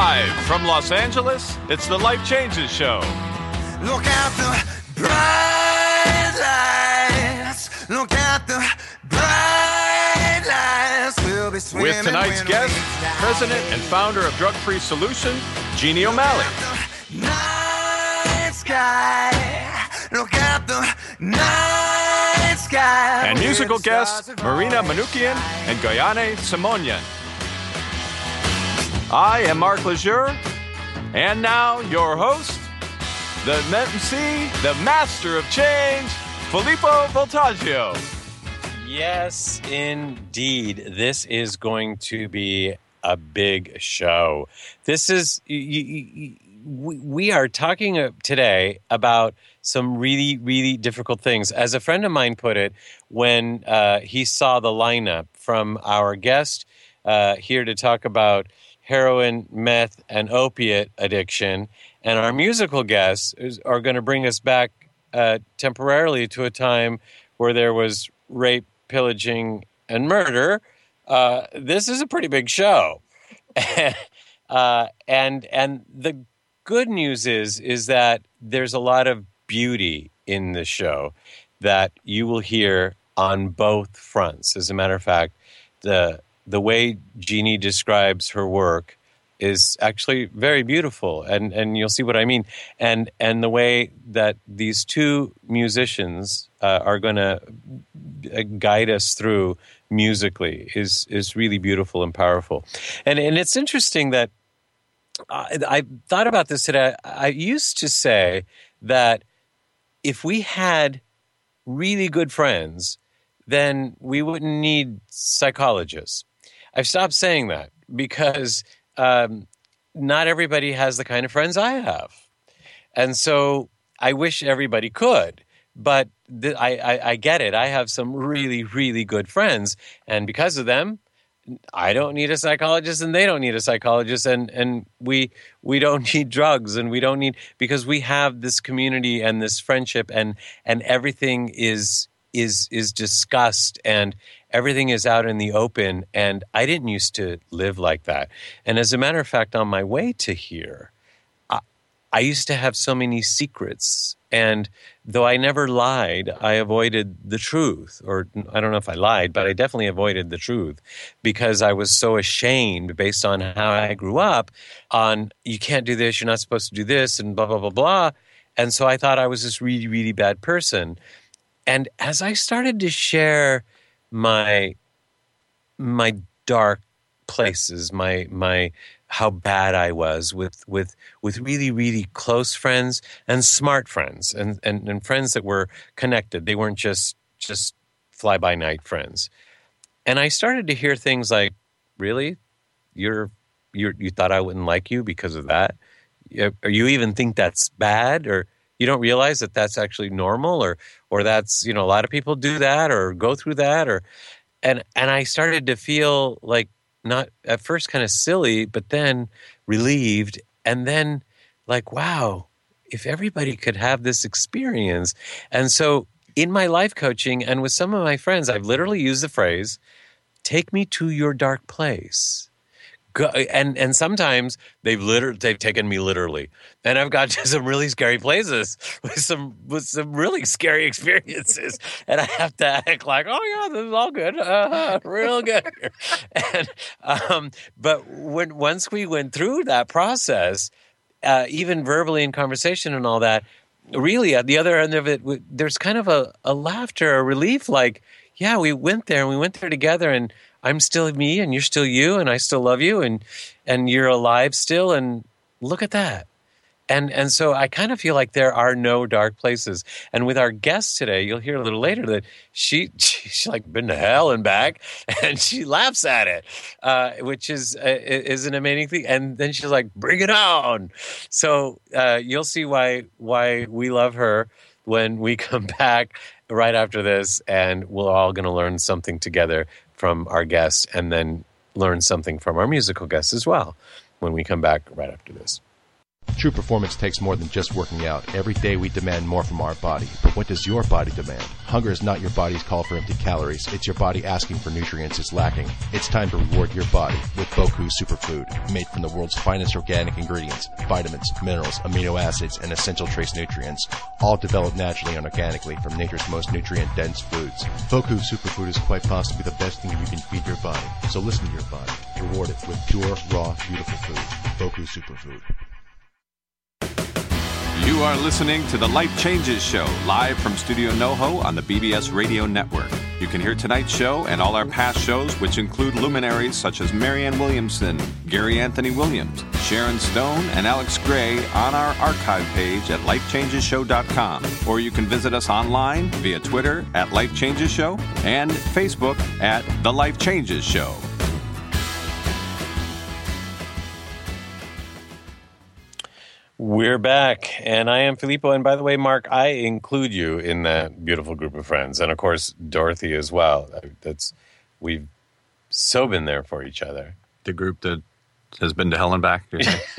Live from Los Angeles, it's the Life Changes Show. Look at the bright lights. Look at the bright lights. We'll be swimming With tonight's guest, President and founder of Drug Free Solution, Jeannie O'Malley. Night sky. Look at the night sky. And musical guests, Marina Manoukian and Gayane Simonian. I am Mark Lejeune, and now your host, the MC, the master of change, Filippo Voltaggio. Yes, indeed. This is going to be a big show. This is, we are talking today about some really, really difficult things. As a friend of mine put it, when he saw the lineup from our guest here to talk about heroin, meth, and opiate addiction, and our musical guests are going to bring us back temporarily to a time where there was rape, pillaging, and murder. This is a pretty big show. And the good news is that there's a lot of beauty in the show that you will hear on both fronts. As a matter of fact, the way Jeannie describes her work is actually very beautiful, and you'll see what I mean. And the way that these two musicians are going to guide us through musically is really beautiful and powerful. And it's interesting that I thought about this today. I used to say that if we had really good friends, then we wouldn't need psychologists. I've stopped saying that because not everybody has the kind of friends I have. And so I wish everybody could. But I get it. I have some really, really good friends. And because of them, I don't need a psychologist and they don't need a psychologist. And we don't need drugs and we don't need, because we have this community and this friendship and everything is discussed and everything is out in the open, and I didn't used to live like that. And as a matter of fact, on my way to here, I used to have so many secrets, and though I never lied, I avoided the truth. Or I don't know if I lied, but I definitely avoided the truth because I was so ashamed based on how I grew up on, you can't do this, you're not supposed to do this, and blah, blah, blah, blah. And so I thought I was this really, really bad person. And as I started to share my dark places, my how bad I was with really, really close friends and smart friends and friends that were connected. They weren't just fly-by-night friends. And I started to hear things like, really? You thought I wouldn't like you because of that? Or you even think that's bad? Or you don't realize that that's actually normal, or that's, a lot of people do that or go through that, and I started to feel like, not at first kind of silly, but then relieved, and then like, wow, if everybody could have this experience. And so in my life coaching and with some of my friends, I've literally used the phrase, take me to your dark place. And sometimes they've taken me literally, and I've got to some really scary places with some really scary experiences, and I have to act like, oh yeah, this is all good, real good. And but once we went through that process, even verbally in conversation and all that, really at the other end of it, there's kind of a laughter, a relief, like, yeah, we went there and we went there together, and I'm still me and you're still you and I still love you and you're alive still, and look at that. And so I kind of feel like there are no dark places. And with our guest today, you'll hear a little later that she's like been to hell and back, and she laughs at it, which is an amazing thing. And then she's like, bring it on. So you'll see why we love her when we come back right after this, and we're all going to learn something together from our guest, and then learn something from our musical guests as well when we come back right after this. True performance takes more than just working out. Every day we demand more from our body. But what does your body demand? Hunger is not your body's call for empty calories. It's your body asking for nutrients it's lacking. It's time to reward your body with Boku Superfood, made from the world's finest organic ingredients, vitamins, minerals, amino acids, and essential trace nutrients, all developed naturally and organically from nature's most nutrient-dense foods. Boku Superfood is quite possibly the best thing you can feed your body. So listen to your body. Reward it with pure, raw, beautiful food. Boku Superfood. You are listening to The Life Changes Show, live from Studio NoHo on the BBS Radio Network. You can hear tonight's show and all our past shows, which include luminaries such as Marianne Williamson, Gary Anthony Williams, Sharon Stone, and Alex Gray on our archive page at lifechangeshow.com. Or you can visit us online via Twitter at Life Changes Show and Facebook at The Life Changes Show. We're back, and I am Filippo. And by the way, Mark, I include you in that beautiful group of friends, and of course, Dorothy as well. We've so been there for each other. The group that has been to hell and back.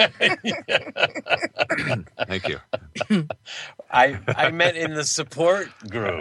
Thank you. I met in the support group.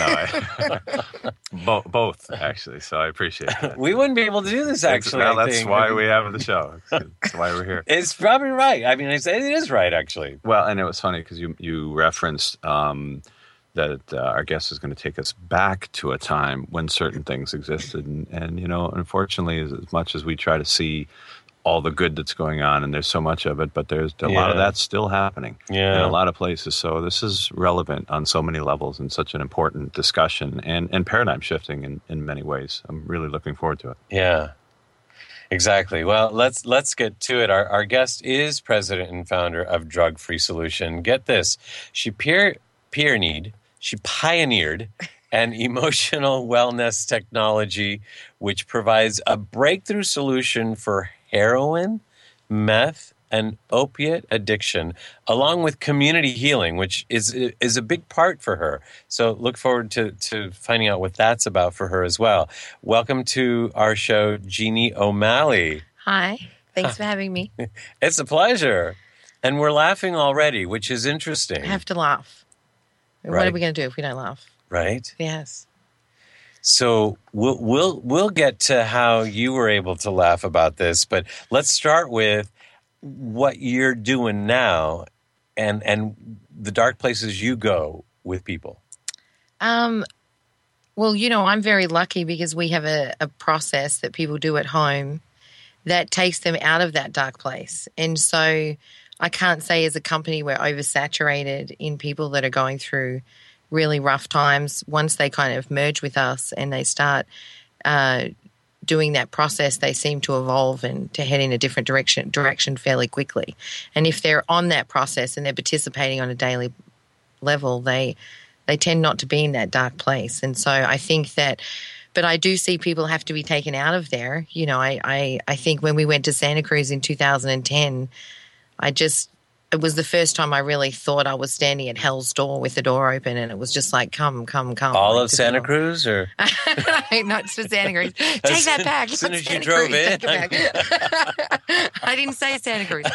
Both actually. So I appreciate that. We wouldn't be able to do this actually. That's why we have the show. That's why we're here. It's probably right. I mean, it is right actually. Well, and it was funny because you referenced that our guest is going to take us back to a time when certain things existed, and unfortunately, as much as we try to see all the good that's going on, and there's so much of it, but there's a lot of that still happening in a lot of places. So this is relevant on so many levels and such an important discussion and paradigm shifting in many ways. I'm really looking forward to it. Yeah, exactly. Well, let's get to it. Our guest is president and founder of Drug Free Solution. Get this. She pioneered an emotional wellness technology which provides a breakthrough solution for heroin, meth, and opiate addiction, along with community healing, which is a big part for her. So look forward to finding out what that's about for her as well. Welcome to our show, Jeannie O'Malley. Hi. Thanks for having me. It's a pleasure. And we're laughing already, which is interesting. I have to laugh. Right. What are we going to do if we don't laugh? Right? Yes. So we'll get to how you were able to laugh about this, but let's start with what you're doing now and the dark places you go with people. Well, I'm very lucky because we have a process that people do at home that takes them out of that dark place. And so I can't say as a company we're oversaturated in people that are going through really rough times. Once they kind of merge with us and they start doing that process, they seem to evolve and to head in a different direction fairly quickly. And if they're on that process and they're participating on a daily level, they tend not to be in that dark place. And so I think that, but I do see people have to be taken out of there. I think when we went to Santa Cruz in 2010, it was the first time I really thought I was standing at hell's door with the door open, and it was just like, come. All of Santa Cruz, or not just Santa Cruz. Take that back. As soon as you drove in, I didn't say Santa Cruz.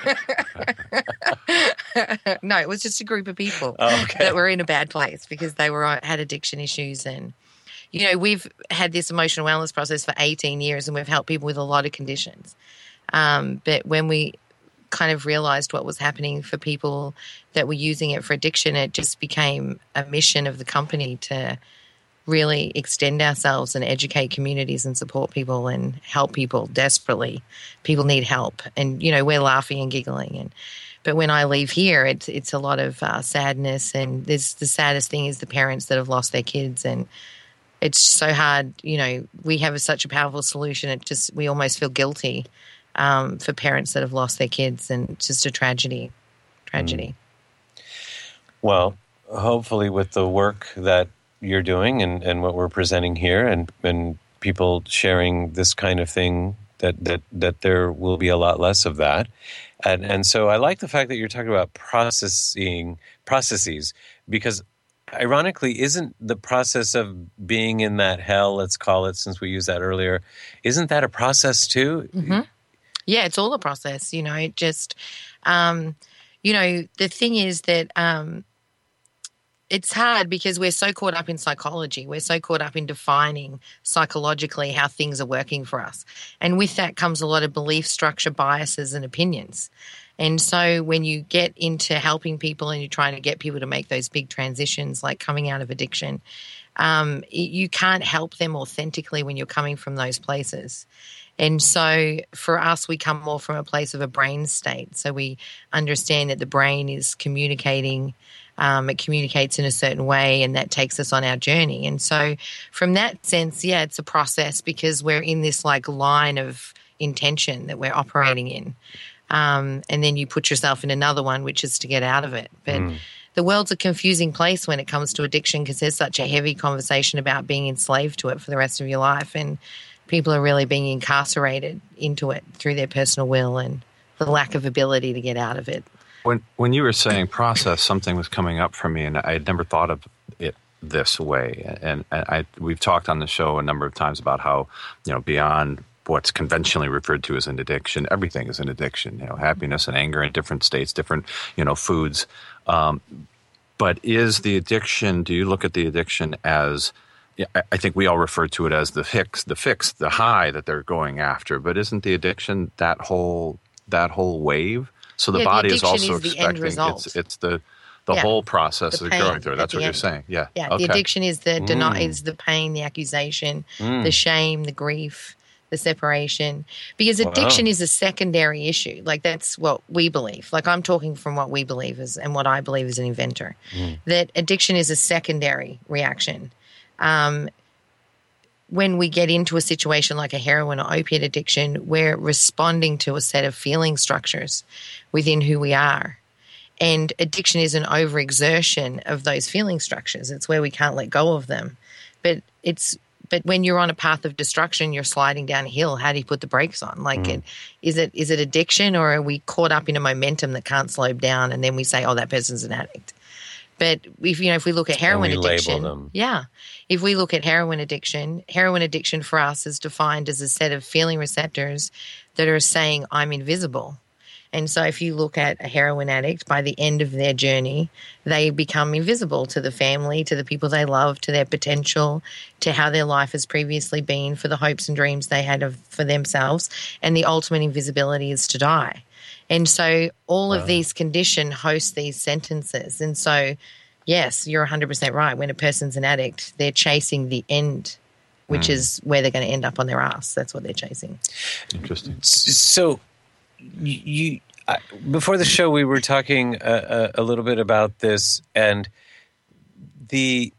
No, it was just a group of people that were in a bad place because they had addiction issues, and we've had this emotional wellness process for 18 years, and we've helped people with a lot of conditions. But when we kind of realized what was happening for people that were using it for addiction, it just became a mission of the company to really extend ourselves and educate communities and support people and help people desperately. People need help, and we're laughing and giggling, but when I leave here, it's a lot of sadness, and the saddest thing is the parents that have lost their kids, and it's so hard. We have such a powerful solution. We almost feel guilty for parents that have lost their kids, and it's just a tragedy. Well, hopefully with the work that you're doing and what we're presenting here and people sharing this kind of thing, that there will be a lot less of that. And so I like the fact that you're talking about processes, because ironically, isn't the process of being in that hell, let's call it, since we used that earlier, isn't that a process too? Mm-hmm. Yeah, it's all a process, it just, the thing is that it's hard because we're so caught up in psychology. We're so caught up in defining psychologically how things are working for us. And with that comes a lot of belief structure, biases, and opinions. And so when you get into helping people and you're trying to get people to make those big transitions, like coming out of addiction, you can't help them authentically when you're coming from those places. And so for us, we come more from a place of a brain state. So we understand that the brain is communicating. It communicates in a certain way, and that takes us on our journey. And so from that sense, yeah, it's a process because we're in this like line of intention that we're operating in. And then you put yourself in another one, which is to get out of it. But the world's a confusing place when it comes to addiction because there's such a heavy conversation about being enslaved to it for the rest of your life. And people are really being incarcerated into it through their personal will and the lack of ability to get out of it. When you were saying process, something was coming up for me, and I had never thought of it this way. And we've talked on the show a number of times about how, beyond what's conventionally referred to as an addiction, everything is an addiction. Happiness and anger in different states, different, foods. But is the addiction? Do you look at the addiction as? I think we all refer to it as the fix, the high that they're going after. But isn't the addiction that whole wave? So the body is also expecting it's the whole process of going through. That's what you're saying. Yeah. Yeah. Okay. The addiction is the is the pain, the accusation, the shame, the grief, the separation. Because addiction is a secondary issue. Like that's what we believe. Like I'm talking from what we believe is and what I believe as an inventor. That addiction is a secondary reaction. When we get into a situation like a heroin or opiate addiction, we're responding to a set of feeling structures within who we are. And addiction is an overexertion of those feeling structures. It's where we can't let go of them. But when you're on a path of destruction, you're sliding downhill. How do you put the brakes on? Like, is it addiction, or are we caught up in a momentum that can't slow down and then we say, oh, that person's an addict? But if we look at heroin addiction, if we look at heroin addiction for us is defined as a set of feeling receptors that are saying I'm invisible. And so if you look at a heroin addict, by the end of their journey, they become invisible to the family, to the people they love, to their potential, to how their life has previously been, for the hopes and dreams they had for themselves. And the ultimate invisibility is to die. And so all of these conditions host these sentences. And so, yes, you're 100% right. When a person's an addict, they're chasing the end, which is where they're going to end up on their ass. That's what they're chasing. Interesting. So you before the show, we were talking a little bit about this, and okay,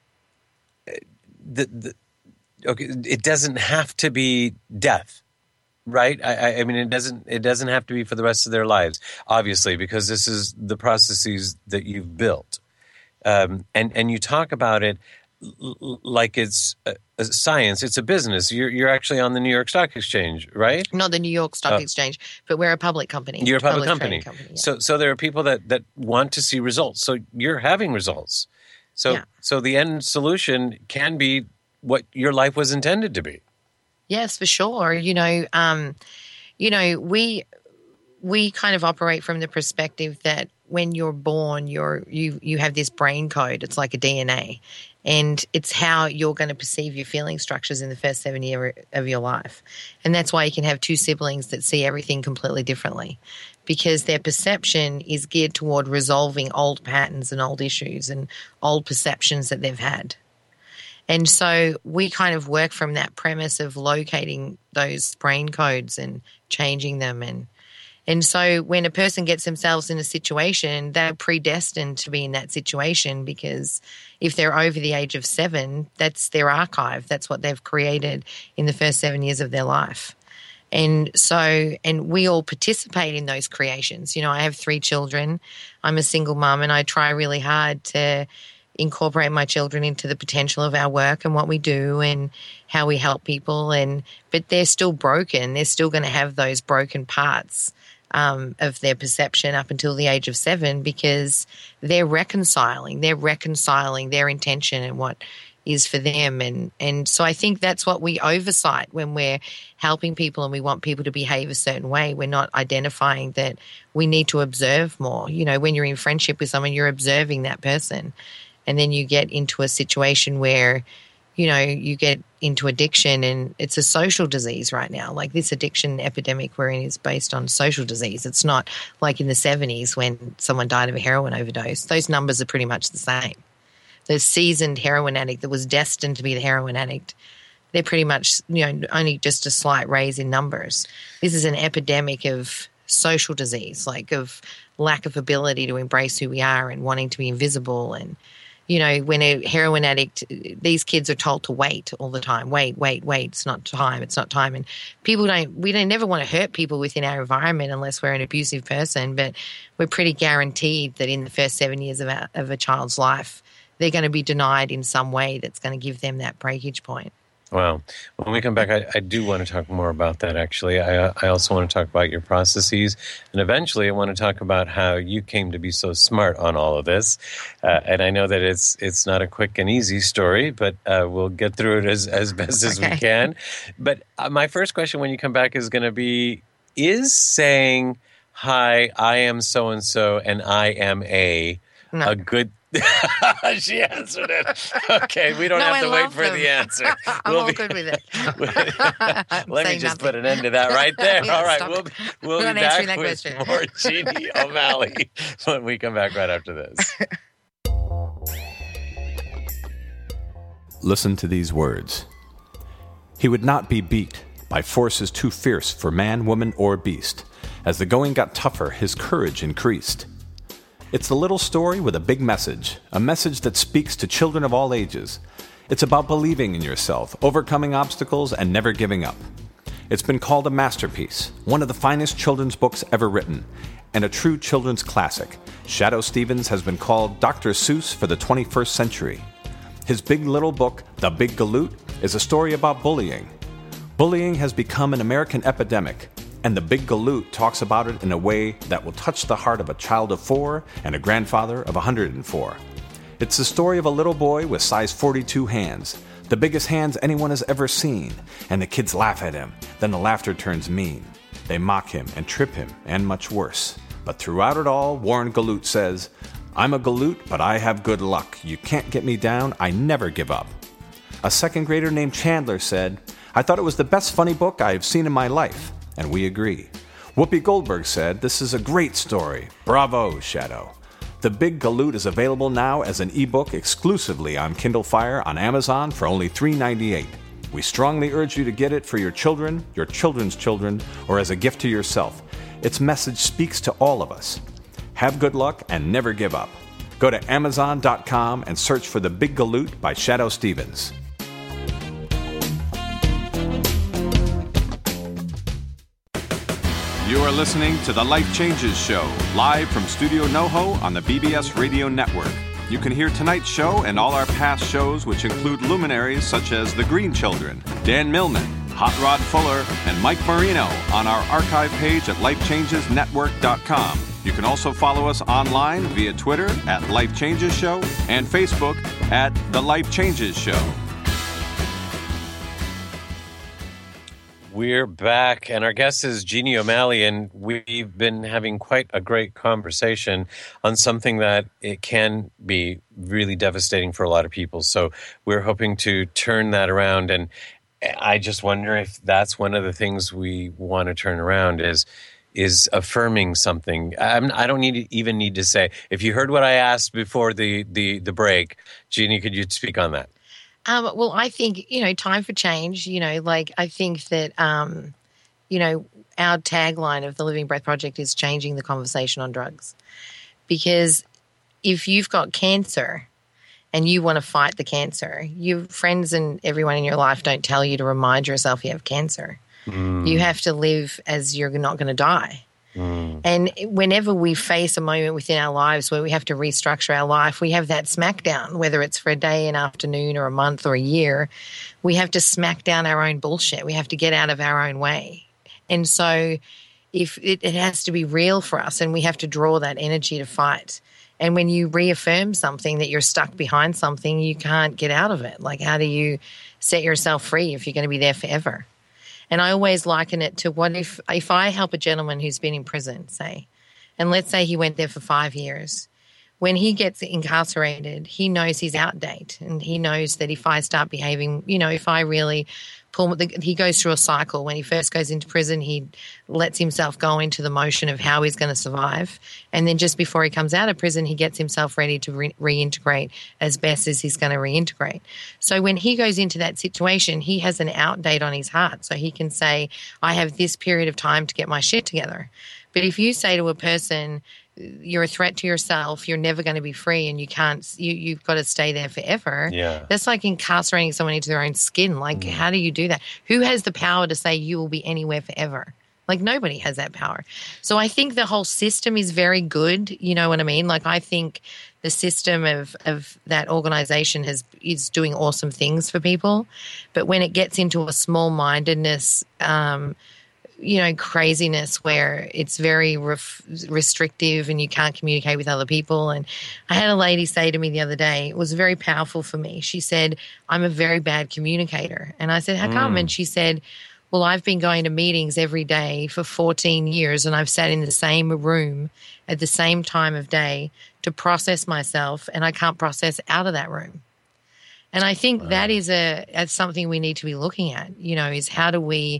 it doesn't have to be death. Right? I mean, it doesn't have to be for the rest of their lives, obviously, because this is the processes that you've built. And you talk about it like it's a science. It's a business. You're actually on the New York Stock Exchange, right? Not the New York Stock Exchange, but we're a public company. You're a public company. Yeah. So there are people that want to see results. So you're having results. So the end solution can be what your life was intended to be. Yes, for sure. We kind of operate from the perspective that when you're born, you have this brain code. It's like a DNA, and it's how you're going to perceive your feeling structures in the first 7 years of your life. And that's why you can have two siblings that see everything completely differently, because their perception is geared toward resolving old patterns and old issues and old perceptions that they've had. And so we kind of work from that premise of locating those brain codes and changing them. And so when a person gets themselves in a situation, they're predestined to be in that situation, because if they're over the age of 7, that's their archive. That's what they've created in the first 7 years of their life. And we all participate in those creations. I have 3 children. I'm a single mom, and I try really hard to incorporate my children into the potential of our work and what we do and how we help people. But they're still broken. They're still going to have those broken parts of their perception up until the age of 7, because they're reconciling their intention and what is for them. And so I think that's what we oversight when we're helping people and we want people to behave a certain way. We're not identifying that we need to observe more. You know, when you're in friendship with someone, you're observing that person. And then you get into a situation where, you know, you get into addiction, and it's a social disease right now. Like this addiction epidemic we're in is based on social disease. It's not like in the 70s when someone died of a heroin overdose. Those numbers are pretty much the same. The seasoned heroin addict that was destined to be the heroin addict, they're pretty much, you know, only just a slight raise in numbers. This is an epidemic of social disease, like of lack of ability to embrace who we are and wanting to be invisible. And you know, when a heroin addict, these kids are told to wait all the time. Wait. It's not time. And people we never want to hurt people within our environment unless we're an abusive person, but we're pretty guaranteed that in the first 7 years of a child's life, they're going to be denied in some way that's going to give them that breakage point. Wow. When we come back, I do want to talk more about that, actually. I also want to talk about your processes. And eventually, I want to talk about how you came to be so smart on all of this. And I know that it's not a quick and easy story, but we'll get through it as best as we can. But my first question when you come back is going to be, is saying, hi, I am so-and-so and I am a good... She answered it. Okay, we don't have to wait for the answer. I'm all good with it. Let me just put an end to that right there. All right, we'll be back with more Jeannie O'Malley when we come back right after this. Listen to these words. He would not be beat by forces too fierce for man, woman, or beast. As the going got tougher, his courage increased. It's a little story with a big message, a message that speaks to children of all ages. It's about believing in yourself, overcoming obstacles, and never giving up. It's been called a masterpiece, one of the finest children's books ever written, and a true children's classic. Shadoe Stevens has been called Dr. Seuss for the 21st century. His big little book, The Big Galoot, is a story about bullying. Bullying has become an American epidemic, and The Big Galoot talks about it in a way that will touch the heart of a child of 4 and a grandfather of 104. It's the story of a little boy with size 42 hands, the biggest hands anyone has ever seen, and the kids laugh at him. Then the laughter turns mean. They mock him and trip him, and much worse. But throughout it all, Warren Galoot says, I'm a Galoot, but I have good luck. You can't get me down. I never give up. A second grader named Chandler said, I thought it was the best funny book I have seen in my life. And we agree. Whoopi Goldberg said, this is a great story. Bravo, Shadoe. The Big Galoot is available now as an ebook exclusively on Kindle Fire on Amazon for only $3.98. We strongly urge you to get it for your children, your children's children, or as a gift to yourself. Its message speaks to all of us. Have good luck and never give up. Go to Amazon.com and search for The Big Galoot by Shadoe Stevens. You are listening to The Life Changes Show, live from Studio NoHo on the BBS Radio Network. You can hear tonight's show and all our past shows, which include luminaries such as The Green Children, Dan Millman, Hot Rod Fuller, and Mike Marino on our archive page at lifechangesnetwork.com. You can also follow us online via Twitter at Life Changes Show and Facebook at The Life Changes Show. We're back, and our guest is Jeannie O'Malley, and we've been having quite a great conversation on something that it can be really devastating for a lot of people. So we're hoping to turn that around, and I just wonder if that's one of the things we want to turn around is affirming something. I don't even need to say. If you heard what I asked before the break, Jeannie, could you speak on that? Well, I think, time for change, I think that, our tagline of the Living Breath Project is changing the conversation on drugs. Because if you've got cancer and you want to fight the cancer, your friends and everyone in your life don't tell you to remind yourself you have cancer. You have to live as you're not going to die. And whenever we face a moment within our lives where we have to restructure our life, we have that smackdown, whether it's for a day, an afternoon, or a month, or a year. We have to smack down our own bullshit. We have to get out of our own way. And so if it has to be real for us, and we have to draw that energy to fight. And when you reaffirm something that you're stuck behind something, you can't get out of it. Like, how do you set yourself free if you're going to be there forever? And I always liken it to what if I help a gentleman who's been in prison, say, and let's say he went there for 5 years. When he gets incarcerated, he knows he's out of date, and he knows that if I start behaving, if I really he goes through a cycle. When he first goes into prison, he lets himself go into the motion of how he's going to survive. And then just before he comes out of prison, he gets himself ready to reintegrate as best as he's going to reintegrate. So when he goes into that situation, he has an out date on his heart. So he can say, I have this period of time to get my shit together. But if you say to a person, you're a threat to yourself, you're never going to be free, and you've got to stay there forever. Yeah. That's like incarcerating someone into their own skin. Like, how do you do that? Who has the power to say you will be anywhere forever? Like, nobody has that power. So I think the whole system is very good. You know what I mean? Like, I think the system of that organization is doing awesome things for people. But when it gets into a small-mindedness, craziness where it's very restrictive and you can't communicate with other people. And I had a lady say to me the other day, it was very powerful for me. She said, I'm a very bad communicator. And I said, how come? And she said, well, I've been going to meetings every day for 14 years, and I've sat in the same room at the same time of day to process myself, and I can't process out of that room. And I think that is something we need to be looking at, is how do we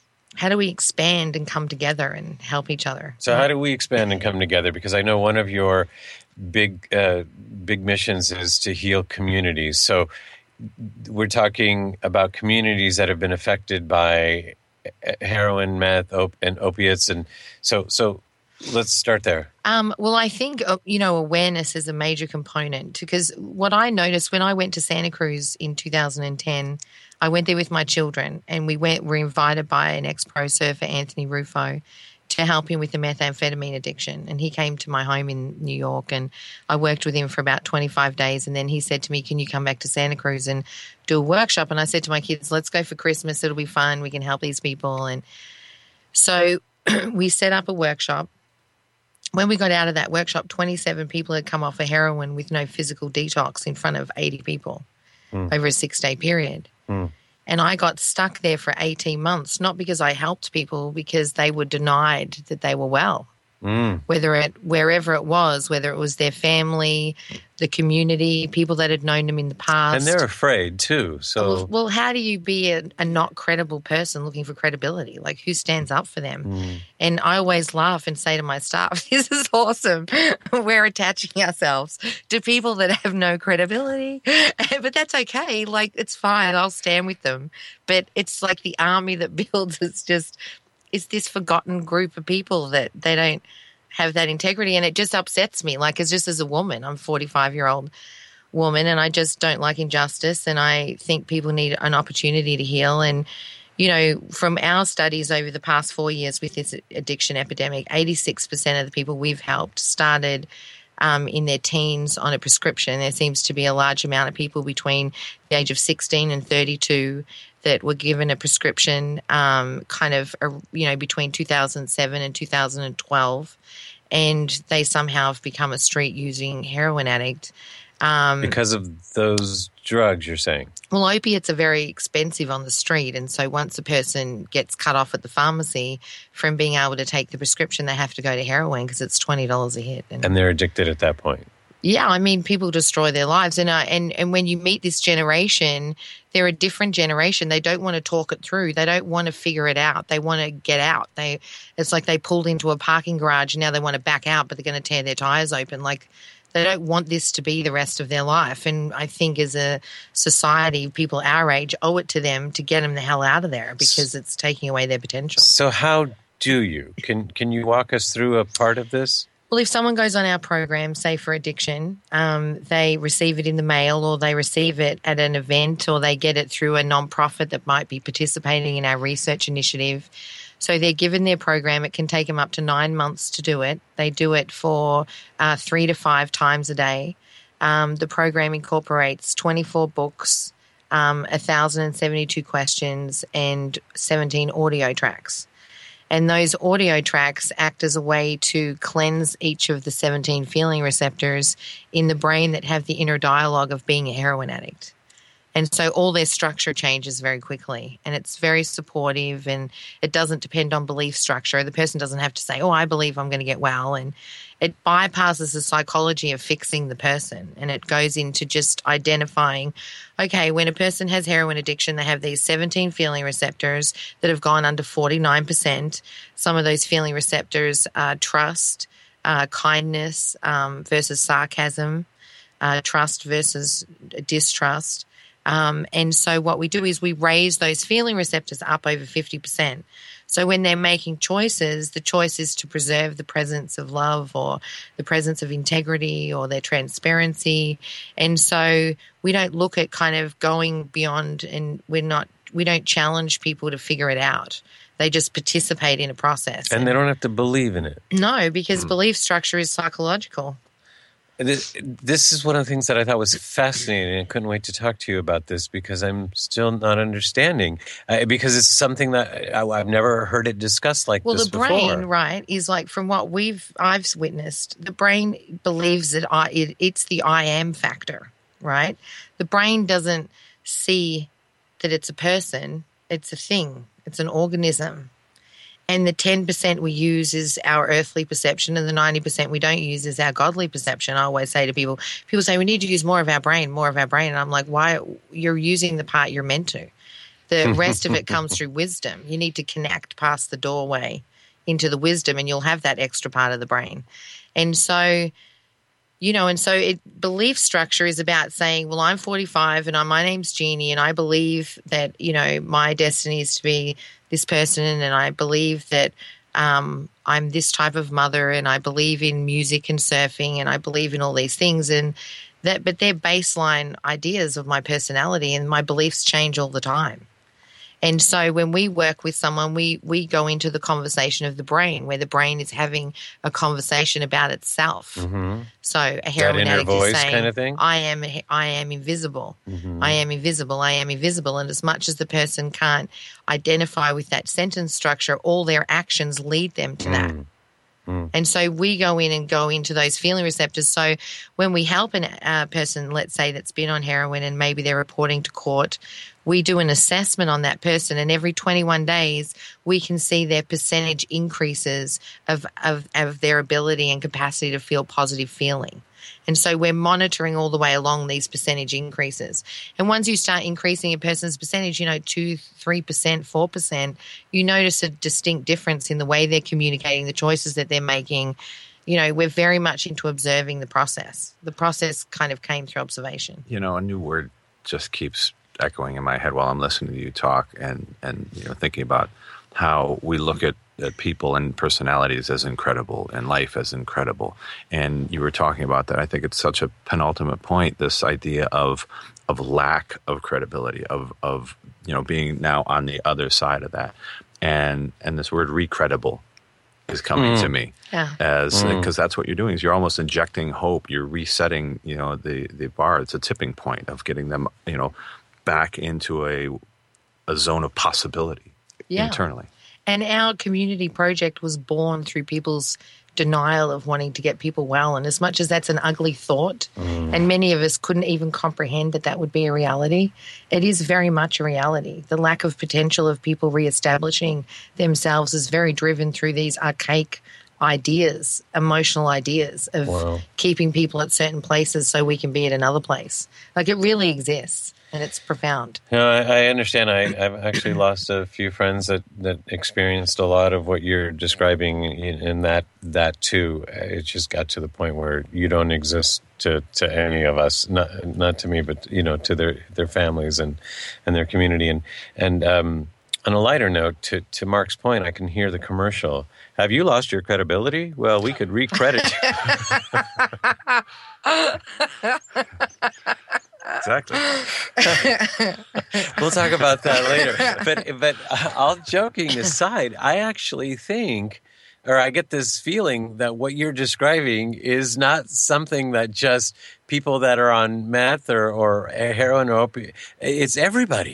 expand and come together and help each other? So how do we expand and come together? Because I know one of your big missions is to heal communities. So we're talking about communities that have been affected by heroin, meth, and opiates. And so let's start there. Well, I think, awareness is a major component, because what I noticed when I went to Santa Cruz in 2010, I went there with my children, and we were invited by an ex-pro surfer, Anthony Rufo, to help him with the methamphetamine addiction. And he came to my home in New York, and I worked with him for about 25 days. And then he said to me, can you come back to Santa Cruz and do a workshop? And I said to my kids, let's go for Christmas. It'll be fun. We can help these people. And so we set up a workshop. When we got out of that workshop, 27 people had come off of heroin with no physical detox in front of 80 people over a 6-day period. And I got stuck there for 18 months, not because I helped people, because they were denied that they were well. Wherever it was, whether it was their family, the community, people that had known them in the past. And they're afraid too. So, well, how do you be a not credible person looking for credibility? Like, who stands up for them? And I always laugh and say to my staff, this is awesome. We're attaching ourselves to people that have no credibility. But that's okay. Like, it's fine. I'll stand with them. But it's like the army that builds. It's this forgotten group of people that they don't have that integrity, and it just upsets me. Like, it's just as a woman, I'm a 45-year-old woman, and I just don't like injustice, and I think people need an opportunity to heal. And, from our studies over the past 4 years with this addiction epidemic, 86% of the people we've helped started in their teens on a prescription. There seems to be a large amount of people between the age of 16 and 32 that were given a prescription between 2007 and 2012, and they somehow have become a street-using heroin addict. Because of those drugs, you're saying? Well, opiates are very expensive on the street, and so once a person gets cut off at the pharmacy from being able to take the prescription, they have to go to heroin because it's $20 a hit. And they're addicted at that point. Yeah, I mean, people destroy their lives. And when you meet this generation, they're a different generation. They don't want to talk it through. They don't want to figure it out. They want to get out. It's like they pulled into a parking garage, and now they want to back out, but they're going to tear their tires open. Like, they don't want this to be the rest of their life. And I think as a society, people our age owe it to them to get them the hell out of there, because it's taking away their potential. So how do you? Can you walk us through a part of this? Well, if someone goes on our program, say for addiction, they receive it in the mail, or they receive it at an event, or they get it through a nonprofit that might be participating in our research initiative. So they're given their program. It can take them up to 9 months to do it. They do it for 3 to 5 times a day. The program incorporates 24 books, 1,072 questions, and 17 audio tracks. And those audio tracks act as a way to cleanse each of the 17 feeling receptors in the brain that have the inner dialogue of being a heroin addict. And so all their structure changes very quickly, and it's very supportive, and it doesn't depend on belief structure. The person doesn't have to say, oh, I believe I'm going to get well. And it bypasses the psychology of fixing the person, and it goes into just identifying, okay, when a person has heroin addiction, they have these 17 feeling receptors that have gone under 49%. Some of those feeling receptors are trust, kindness versus sarcasm, trust versus distrust. And so what we do is we raise those feeling receptors up over 50%. So when they're making choices, the choice is to preserve the presence of love or the presence of integrity or their transparency. And so we don't look at kind of going beyond, and we don't challenge people to figure it out. They just participate in a process. And they don't have to believe in it. No, because belief structure is psychological. This is one of the things that I thought was fascinating. I couldn't wait to talk to you about this because I'm still not understanding. Because it's something that I've never heard it discussed like this before. Well, the brain, right, is like from what I've witnessed, the brain believes that it's the I am factor, right? The brain doesn't see that it's a person, it's a thing, it's an organism. And the 10% we use is our earthly perception, and the 90% we don't use is our godly perception. I always say to people say, we need to use more of our brain. And I'm like, why? You're using the part you're meant to. The rest of it comes through wisdom. You need to connect past the doorway into the wisdom, and you'll have that extra part of the brain. And so, belief structure is about saying, well, I'm 45 and my name's Jeannie, and I believe that, my destiny is to be this person, and I believe that I'm this type of mother, and I believe in music and surfing, and I believe in all these things, but they're baseline ideas of my personality, and my beliefs change all the time. And so when we work with someone, we go into the conversation of the brain, where the brain is having a conversation about itself. Mm-hmm. So a heroin addict is saying, kind of thing? I am invisible. Mm-hmm. I am invisible. I am invisible. And as much as the person can't identify with that sentence structure, all their actions lead them to that. And so we go into those feeling receptors. So when we help a person, let's say, that's been on heroin and maybe they're reporting to court, we do an assessment on that person, and every 21 days we can see their percentage increases of their ability and capacity to feel positive feeling. And so we're monitoring all the way along these percentage increases. And once you start increasing a person's percentage, 2%, 3%, 4%, you notice a distinct difference in the way they're communicating, the choices that they're making. We're very much into observing the process. The process kind of came through observation. A new word just keeps echoing in my head while I'm listening to you talk and thinking about how we look at people and personalities as incredible and life as incredible. And you were talking about that. I think it's such a penultimate point, this idea of lack of credibility, of being now on the other side of that. And this word recredible is coming to me because that's what you're doing is you're almost injecting hope. You're resetting, the bar. It's a tipping point of getting them, back into a zone of possibility internally. And our community project was born through people's denial of wanting to get people well. And as much as that's an ugly thought, and many of us couldn't even comprehend that would be a reality, it is very much a reality. The lack of potential of people reestablishing themselves is very driven through these archaic ideas, emotional ideas of keeping people at certain places so we can be at another place. Like, it really exists. And it's profound. I understand. I've actually lost a few friends that experienced a lot of what you're describing in that too. It just got to the point where you don't exist to any of us, not to me, but to their families and their community. And on a lighter note, to Mark's point, I can hear the commercial. Have you lost your credibility? Well, we could recredit you. Exactly. We'll talk about that later. But all joking aside, I actually think, or I get this feeling that what you're describing is not something that just people that are on meth or heroin or opiate. It's everybody.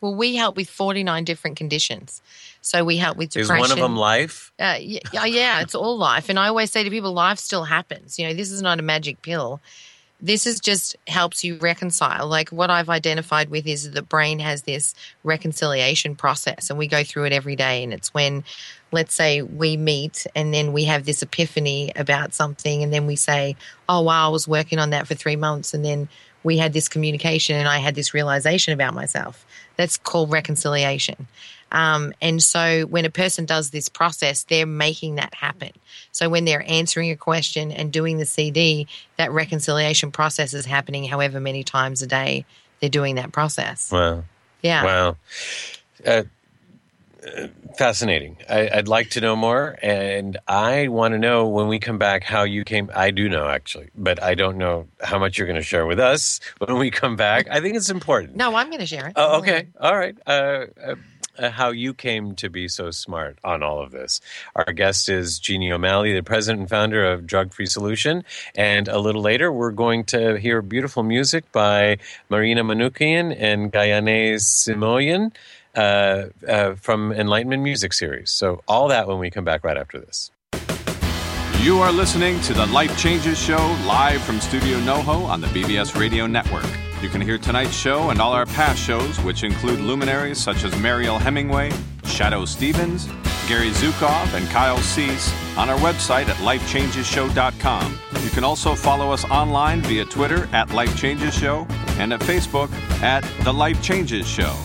Well, we help with 49 different conditions. So we help with Is depression. one of them life? Yeah, it's all life. And I always say to people, life still happens. You know, this is not a magic pill. This is just helps you reconcile. Like what I've identified with is the brain has this reconciliation process, and we go through it every day. And it's when, let's say, we meet and then we have this epiphany about something, and then we say, oh, wow, I was working on that for 3 months, and then we had this communication and I had this realization about myself. That's called reconciliation. And so when a person does this process, they're making that happen. So when they're answering a question and doing the CD, that reconciliation process is happening however many times a day they're doing that process. Wow. Yeah. Wow. Fascinating. I'd like to know more, and I want to know when we come back how you came. I do know, actually, but I don't know how much you're going to share with us when we come back. I think it's important. No, I'm going to share it. Oh, okay. All right. How you came to be so smart on all of this. Our guest is Jeannie O'Malley, the president and founder of Drug Free Solution. And a little later, we're going to hear beautiful music by Marina Manoukian and Gayane Simoyan from Enlightenment Music Series. So all that when we come back right after this. You are listening to the Life Changes Show live from Studio NoHo on the BBS Radio Network. You can hear tonight's show and all our past shows, which include luminaries such as Mariel Hemingway, Shadoe Stevens, Gary Zukav, and Kyle Cease on our website at lifechangeshow.com. You can also follow us online via Twitter at Life Changes Show and at Facebook at The Life Changes Show.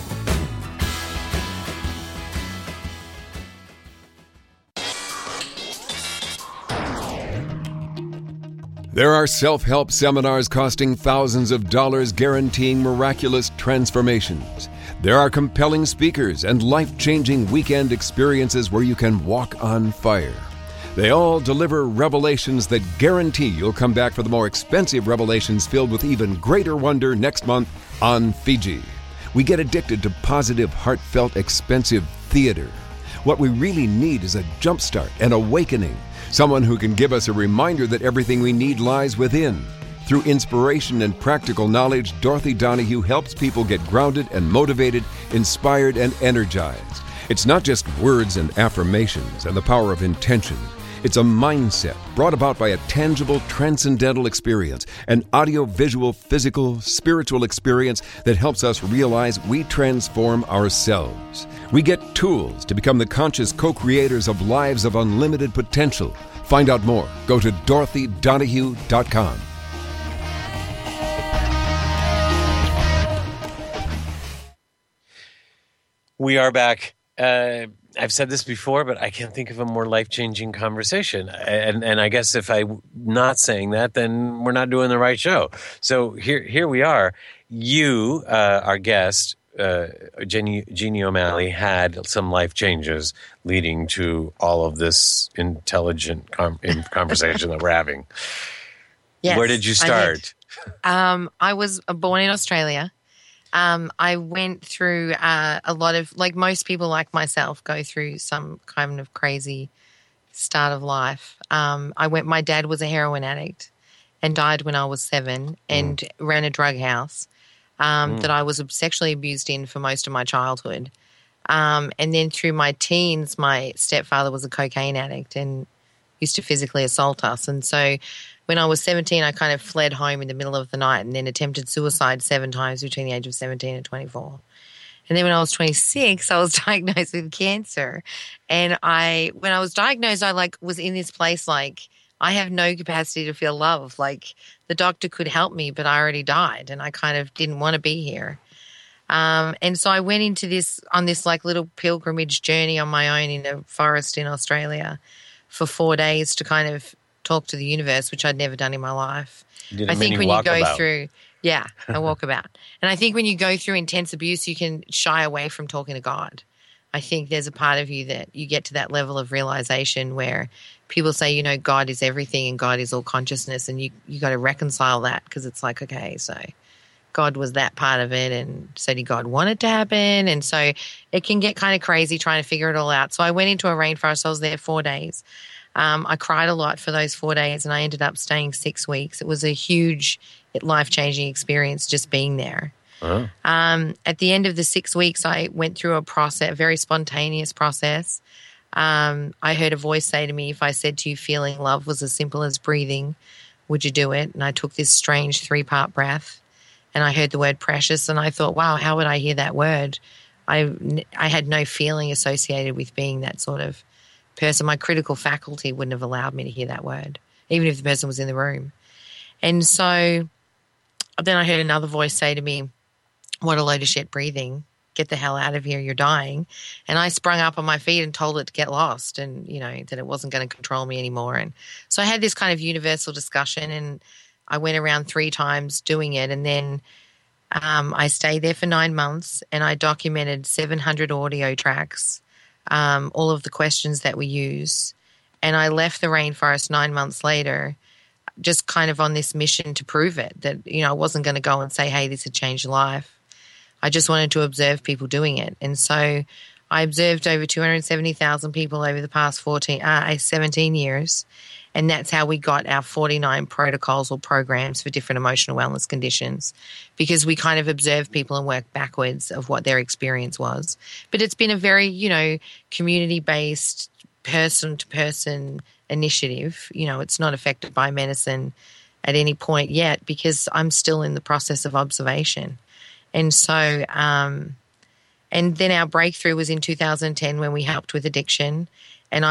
There are self-help seminars costing thousands of dollars guaranteeing miraculous transformations. There are compelling speakers and life-changing weekend experiences where you can walk on fire. They all deliver revelations that guarantee you'll come back for the more expensive revelations filled with even greater wonder next month on Fiji. We get addicted to positive, heartfelt, expensive theater. What we really need is a jumpstart, an awakening. Someone who can give us a reminder that everything we need lies within. Through inspiration and practical knowledge, Dorothy Donahue helps people get grounded and motivated, inspired and energized. It's not just words and affirmations and the power of intention. It's a mindset brought about by a tangible, transcendental experience, an audio-visual, physical, spiritual experience that helps us realize we transform ourselves. We get tools to become the conscious co-creators of lives of unlimited potential. Find out more. Go to DorothyDonahue.com. We are back. I've said this before, but I can't think of a more life-changing conversation. And I guess if I'm not saying that, then we're not doing the right show. So here we are. You, our guest, Jeannie O'Malley, had some life changes leading to all of this intelligent conversation that we're having. Yes, where did you start? I was born in Australia. I went through a lot of, like most people like myself, go through some kind of crazy start of life. My dad was a heroin addict and died when I was 7 and ran a drug house that I was sexually abused in for most of my childhood. And then through my teens, my stepfather was a cocaine addict and used to physically assault us. And so when I was 17, I kind of fled home in the middle of the night and then attempted suicide 7 times between the age of 17 and 24. And then when I was 26, I was diagnosed with cancer. And when I was diagnosed, I was in this place like, I have no capacity to feel love. Like the doctor could help me, but I already died and I kind of didn't want to be here. And so I went into this like little pilgrimage journey on my own in a forest in Australia for 4 days to kind of talk to the universe, which I'd never done in my life. I think when you go through, I walk about. And I think when you go through intense abuse, you can shy away from talking to God. I think there's a part of you that you get to that level of realization where people say, God is everything and God is all consciousness, and you got to reconcile that because it's like, okay, so God was that part of it, and so did God want it to happen? And so it can get kind of crazy trying to figure it all out. So I went into a rainforest. I was there 4 days. I cried a lot for those 4 days, and I ended up staying 6 weeks. It was a huge, life-changing experience just being there. Oh. At the end of the 6 weeks, I went through a very spontaneous process. I heard a voice say to me, if I said to you feeling love was as simple as breathing, would you do it? And I took this strange 3-part breath, and I heard the word precious, and I thought, wow, how would I hear that word? I had no feeling associated with being that sort of person. My critical faculty wouldn't have allowed me to hear that word, even if the person was in the room. And so then I heard another voice say to me, what a load of shit breathing. Get the hell out of here, you're dying. And I sprung up on my feet and told it to get lost and, that it wasn't going to control me anymore. And so I had this kind of universal discussion, and I went around 3 times doing it. And then I stayed there for 9 months, and I documented 700 audio tracks, all of the questions that we use. And I left the rainforest 9 months later, just kind of on this mission to prove it, that, I wasn't going to go and say, hey, this had changed your life. I just wanted to observe people doing it. And so I observed over 270,000 people over the past 17 years. And that's how we got our 49 protocols or programs for different emotional wellness conditions, because we kind of observed people and worked backwards of what their experience was. But it's been a very, community-based, person-to-person initiative. It's not affected by medicine at any point yet, because I'm still in the process of observation. And so, and then our breakthrough was in 2010 when we helped with addiction. And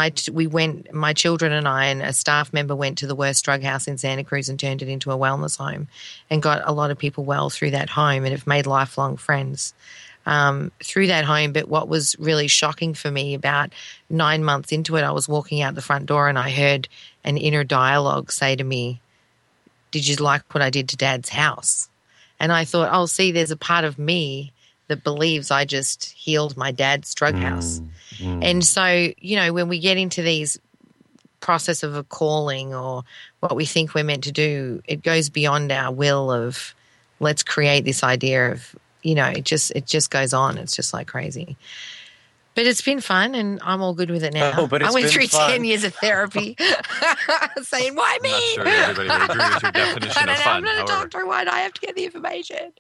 my children and I and a staff member went to the worst drug house in Santa Cruz and turned it into a wellness home, and got a lot of people well through that home, and have made lifelong friends through that home. But what was really shocking for me, about 9 months into it, I was walking out the front door and I heard an inner dialogue say to me, did you like what I did to Dad's house? And I thought, oh, see, there's a part of me that believes I just healed my dad's drug house. And so, when we get into these process of a calling or what we think we're meant to do, it goes beyond our will of let's create this idea of, it just goes on. It's just like crazy. But it's been fun, and I'm all good with it now. Oh, but it's I went been through fun. 10 years of therapy saying, why me? I'm not sure everybody would agree with your definition of fun. I'm not a However, doctor. Why do I have to get the information?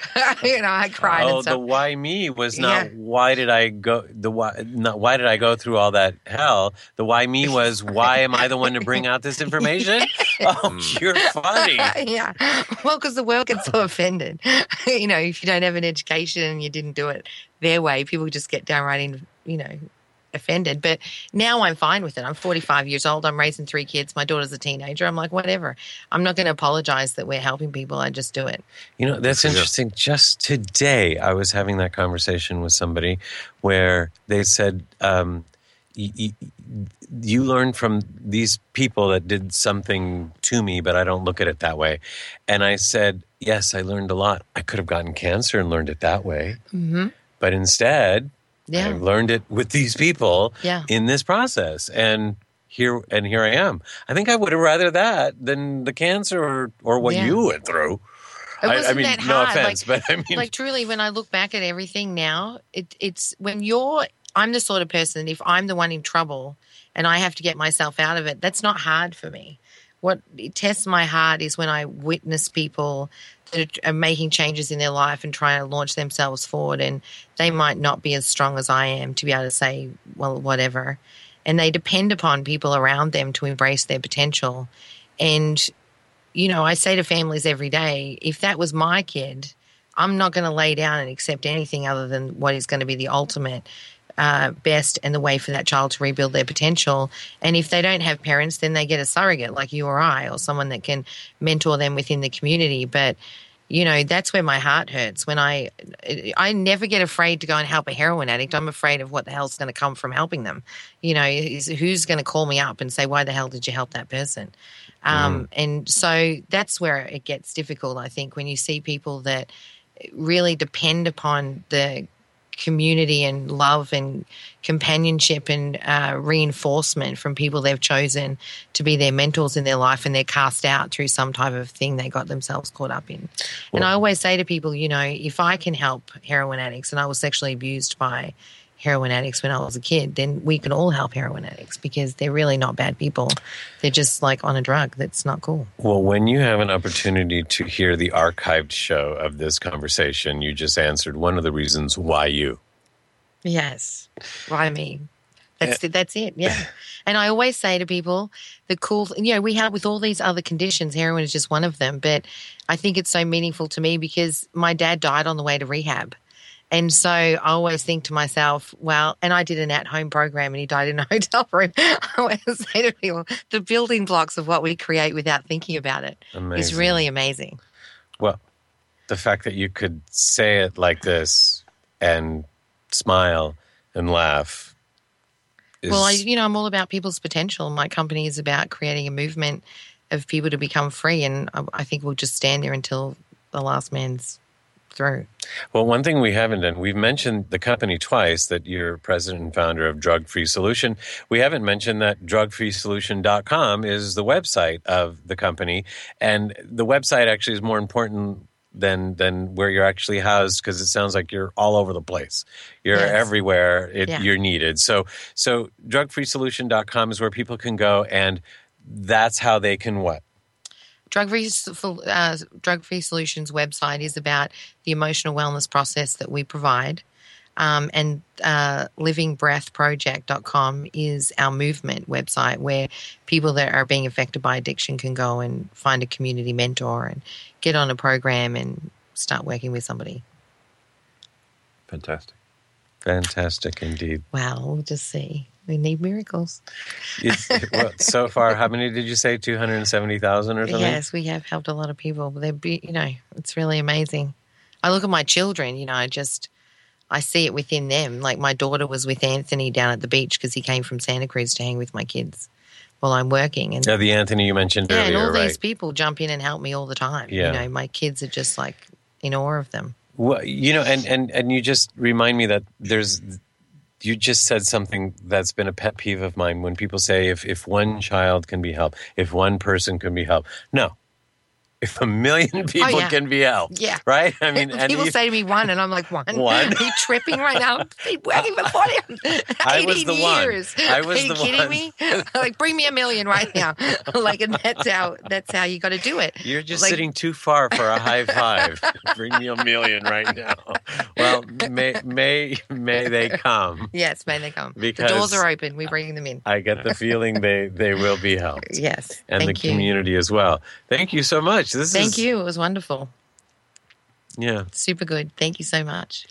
I cried and Oh, stuff. the why me was not Yeah. why did I go why did I go through all that hell? The why me was why am I the one to bring out this information? Oh, you're funny. Yeah. Well, because the world gets so offended. If you don't have an education and you didn't do it their way, people just get downright offended. But now I'm fine with it. I'm 45 years old. I'm raising 3 kids. My daughter's a teenager. I'm like, whatever. I'm not going to apologize that we're helping people. I just do it. That's interesting. Just today, I was having that conversation with somebody where they said, you learned from these people that did something to me, but I don't look at it that way. And I said, yes, I learned a lot. I could have gotten cancer and learned it that way. Mm-hmm. But instead, Yeah. I learned it with these people in this process. And here I am. I think I would have rather that than the cancer or what you went through. It wasn't I mean, that no hard. offense, but I mean, like truly, when I look back at everything now, it's when I'm the sort of person, if I'm the one in trouble and I have to get myself out of it, that's not hard for me. What tests my heart is when I witness people that are making changes in their life and trying to launch themselves forward, and they might not be as strong as I am to be able to say, well, whatever. And they depend upon people around them to embrace their potential. And, I say to families every day, if that was my kid, I'm not going to lay down and accept anything other than what is going to be the ultimate best and the way for that child to rebuild their potential. And if they don't have parents, then they get a surrogate like you or I, or someone that can mentor them within the community. But, that's where my heart hurts. When I never get afraid to go and help a heroin addict. I'm afraid of what the hell's going to come from helping them. Who's going to call me up and say, why the hell did you help that person? And so that's where it gets difficult, I think, when you see people that really depend upon the community and love and companionship and reinforcement from people they've chosen to be their mentors in their life, and they're cast out through some type of thing they got themselves caught up in. And I always say to people, if I can help heroin addicts, and I was sexually abused by heroin addicts when I was a kid, then we can all help heroin addicts because they're really not bad people. They're just like on a drug that's not cool. Well, when you have an opportunity to hear the archived show of this conversation, you just answered one of the reasons why you. Yes. Why me? That's it. Yeah. And I always say to people, the cool, we have with all these other conditions, heroin is just one of them. But I think it's so meaningful to me because my dad died on the way to rehab. And so I always think to myself, well, and I did an at-home program and he died in a hotel room. I always say to people, the building blocks of what we create without thinking about it is really amazing. Well, the fact that you could say it like this and smile and laugh is... Well, I'm all about people's potential. My company is about creating a movement of people to become free, and I think we'll just stand there until the last man's through. Well, one thing we haven't done, we've mentioned the company twice, that you're president and founder of Drug Free Solution. We haven't mentioned that drugfreesolution.com is the website of the company, and the website actually is more important than where you're actually housed, because it sounds like you're all over the place. You're everywhere you're needed. So drugfreesolution.com is where people can go, and that's how they can what? Drug Free Solutions website is about the emotional wellness process that we provide. And livingbreathproject.com is our movement website where people that are being affected by addiction can go and find a community mentor and get on a program and start working with somebody. Fantastic. Fantastic indeed. Well, we'll just see. We need miracles. Well, so far, how many did you say? 270,000 or something? Yes, we have helped a lot of people. It's really amazing. I look at my children, I see it within them. Like my daughter was with Anthony down at the beach because he came from Santa Cruz to hang with my kids while I'm working. And the Anthony you mentioned earlier, and all right? These people jump in and help me all the time. Yeah. My kids are just like in awe of them. Well, and you just remind me that you just said something that's been a pet peeve of mine when people say if one child can be helped, if one person can be helped. No. If 1 million people can be helped, right? I mean, people say to me one, and I'm like, one? One? Are you tripping right now? I've been working for 18 years. I was Are you kidding me? Like, bring me 1 million right now. Like, and that's how you got to do it. You're just sitting too far for a high five. Bring me 1 million right now. Well, may they come? Yes, may they come. Because the doors are open. We bring them in. I get the feeling they will be helped. Yes, and thank the you. community as well. Thank you so much. Thank you. It was wonderful. Yeah. Super good. Thank you so much.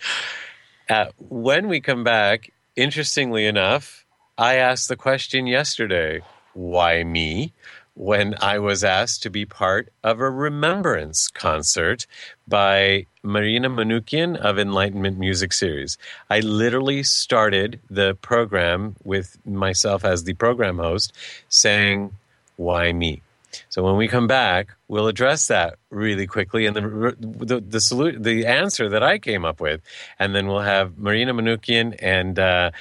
When we come back, interestingly enough, I asked the question yesterday, why me? When I was asked to be part of a remembrance concert by Marina Manoukian of Enlightenment Music Series. I literally started the program with myself as the program host saying, why me? So when we come back, we'll address that really quickly and the answer that I came up with. And then we'll have Marina Manoukian and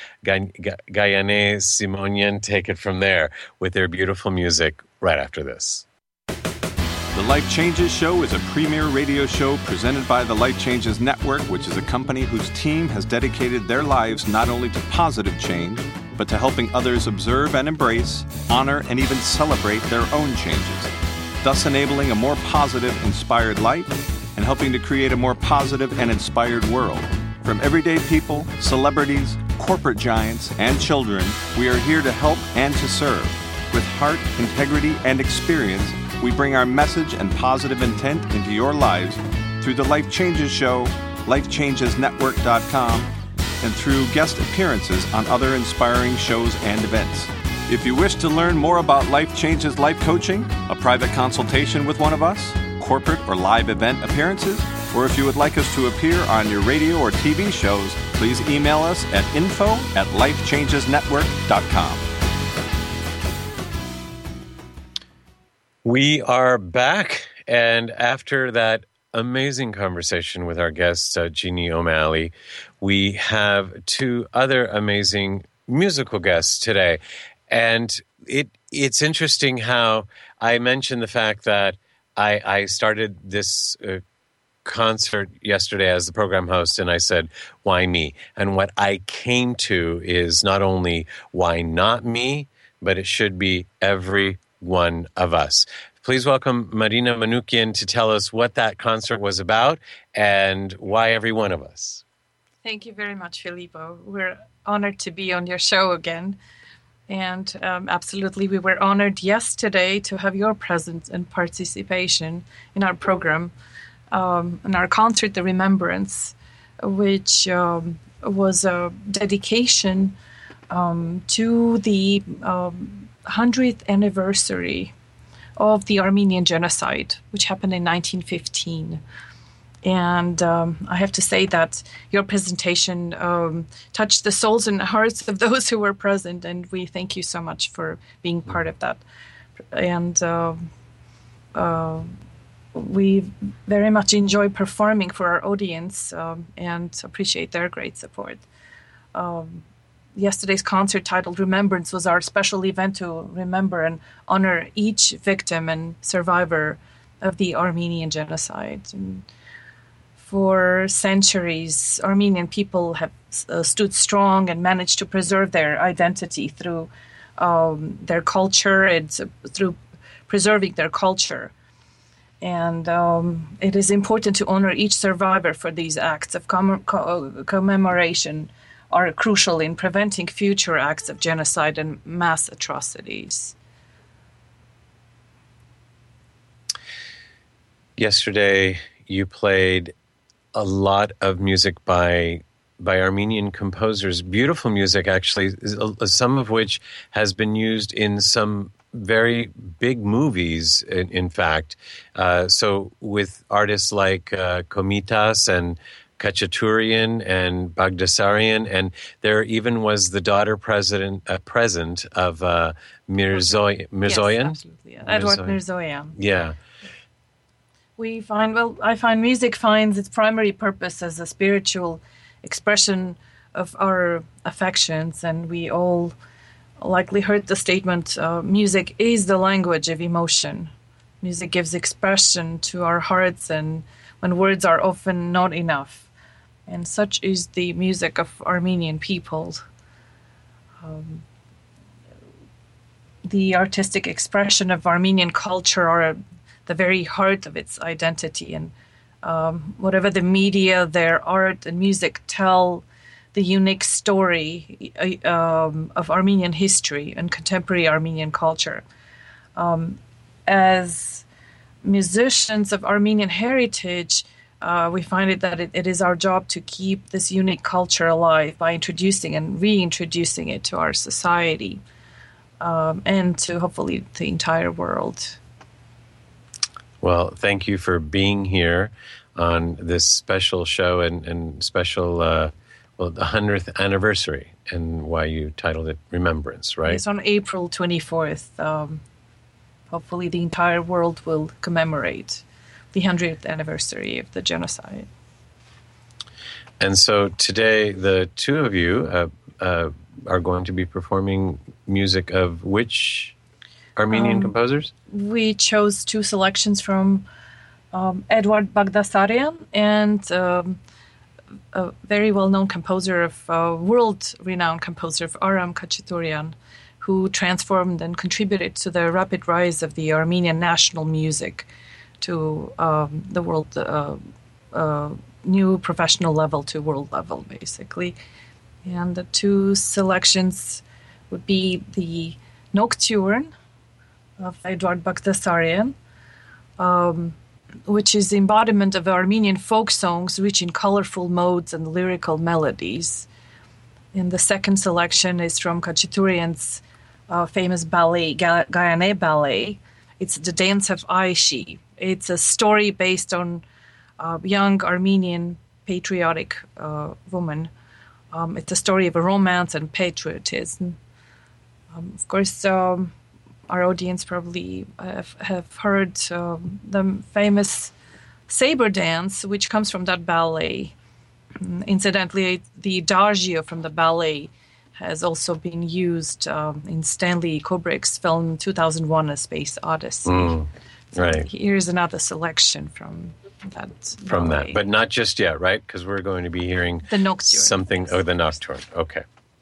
Gayane Simonian take it from there with their beautiful music right after this. The Life Changes Show is a premier radio show presented by the Life Changes Network, which is a company whose team has dedicated their lives not only to positive change, but to helping others observe and embrace, honor, and even celebrate their own changes, thus enabling a more positive, inspired life and helping to create a more positive and inspired world. From everyday people, celebrities, corporate giants, and children, we are here to help and to serve. With heart, integrity, and experience, we bring our message and positive intent into your lives through the Life Changes Show, lifechangesnetwork.com, and through guest appearances on other inspiring shows and events. If you wish to learn more about Life Changes Life Coaching, a private consultation with one of us, corporate or live event appearances, or if you would like us to appear on your radio or TV shows, please email us at info@lifechangesnetwork.com. We are back, and after that amazing conversation with our guest, Jeannie O'Malley, we have two other amazing musical guests today. And it's interesting how I mentioned the fact that I started this concert yesterday as the program host, and I said, why me? And what I came to is not only why not me, but it should be every one of us. Please welcome Marina Manoukian to tell us what that concert was about and why every one of us. Thank you very much, Filippo. We're honored to be on your show again. And absolutely, we were honored yesterday to have your presence and participation in our program, in our concert, The Remembrance, which was a dedication to the 100th anniversary of the Armenian genocide, which happened in 1915. And I have to say that your presentation touched the souls and hearts of those who were present, and we thank you so much for being part of that. And we very much enjoy performing for our audience and appreciate their great support. Yesterday's concert titled Remembrance was our special event to remember and honor each victim and survivor of the Armenian genocide. And for centuries, Armenian people have stood strong and managed to preserve their identity through their culture and through preserving their culture. And it is important to honor each survivor, for these acts of commemoration are crucial in preventing future acts of genocide and mass atrocities. Yesterday, you played a lot of music by Armenian composers, beautiful music actually, some of which has been used in some very big movies, in fact. So with artists like Komitas and Khachaturian and Bagdasarian, and there even was the daughter present of Mirzoyan. Yes, absolutely. Yeah. Edward Mirzoyan. Yeah. I find music finds its primary purpose as a spiritual expression of our affections, and we all likely heard the statement, music is the language of emotion. Music gives expression to our hearts, and when words are often not enough. And such is the music of Armenian people. The artistic expression of Armenian culture are the very heart of its identity, and whatever the media, their art and music tell the unique story of Armenian history and contemporary Armenian culture. As musicians of Armenian heritage, we find that it is our job to keep this unique culture alive by introducing and reintroducing it to our society and to hopefully the entire world. Well, thank you for being here on this special show and special, the 100th anniversary, and why you titled it Remembrance, right? It's on April 24th. Hopefully the entire world will commemorate the 100th anniversary of the genocide. And so today, the two of you are going to be performing music of which Armenian composers? We chose two selections from Edward Bagdasarian and a very well-known composer of world-renowned composer of Aram Khachaturian, who transformed and contributed to the rapid rise of the Armenian national music to the world, new professional level to world level, basically. And the two selections would be the Nocturne of Edward Bagdasarian, which is the embodiment of Armenian folk songs rich in colorful modes and lyrical melodies. And the second selection is from Khachaturian's famous ballet, Gayane Ballet. It's the Dance of Aishi. It's a story based on a young Armenian patriotic woman. It's a story of a romance and patriotism. Of course, our audience probably have heard the famous saber dance, which comes from that ballet. Incidentally, the adagio from the ballet has also been used in Stanley Kubrick's film 2001: A Space Odyssey. Right. Here's another selection from From ballet. that, but not just yet, right? Because we're going to be hearing The Nocturne. something. Yes. Oh, the Nocturne. Okay.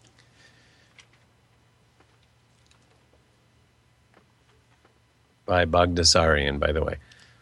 By Bagdasarian, by the way.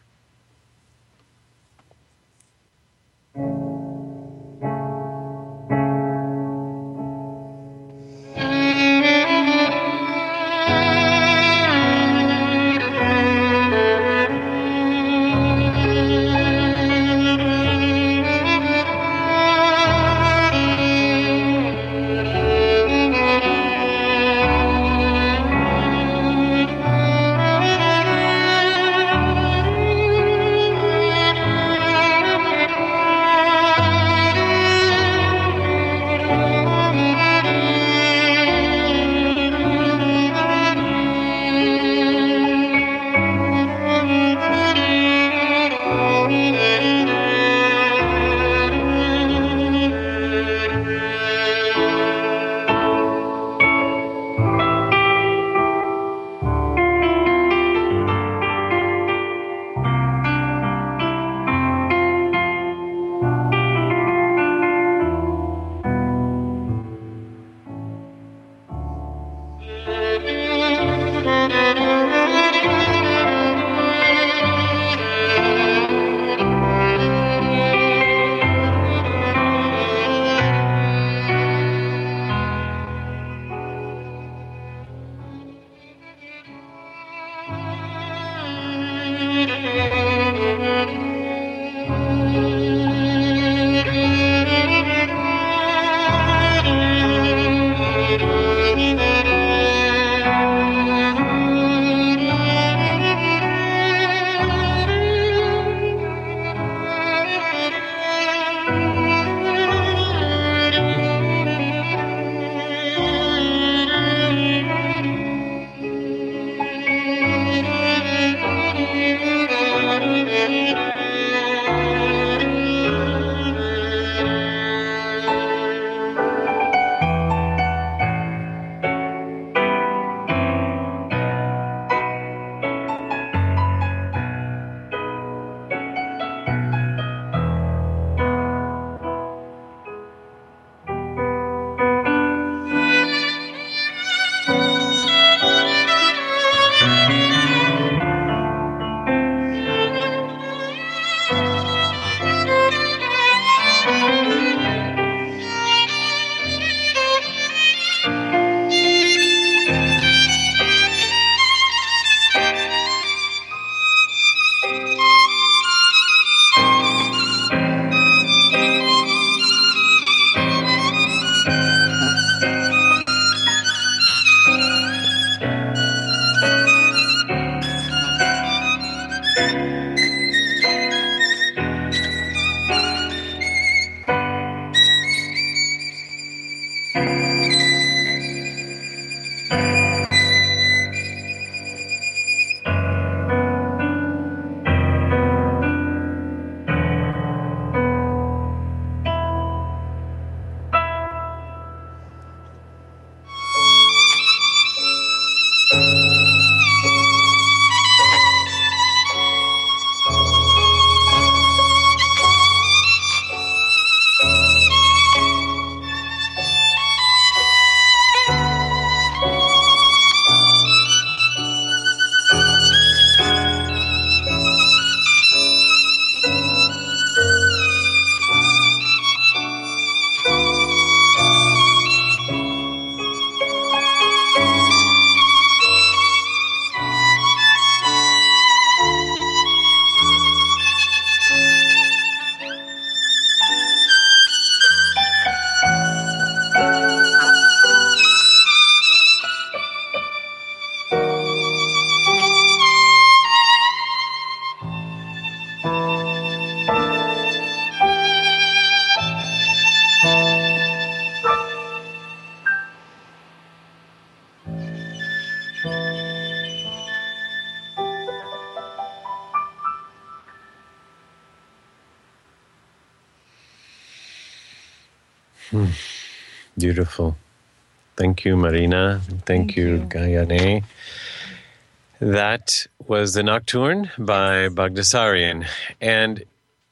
Beautiful. Thank you, Marina. Thank you, Gayane. That was the Nocturne by Bagdasarian. And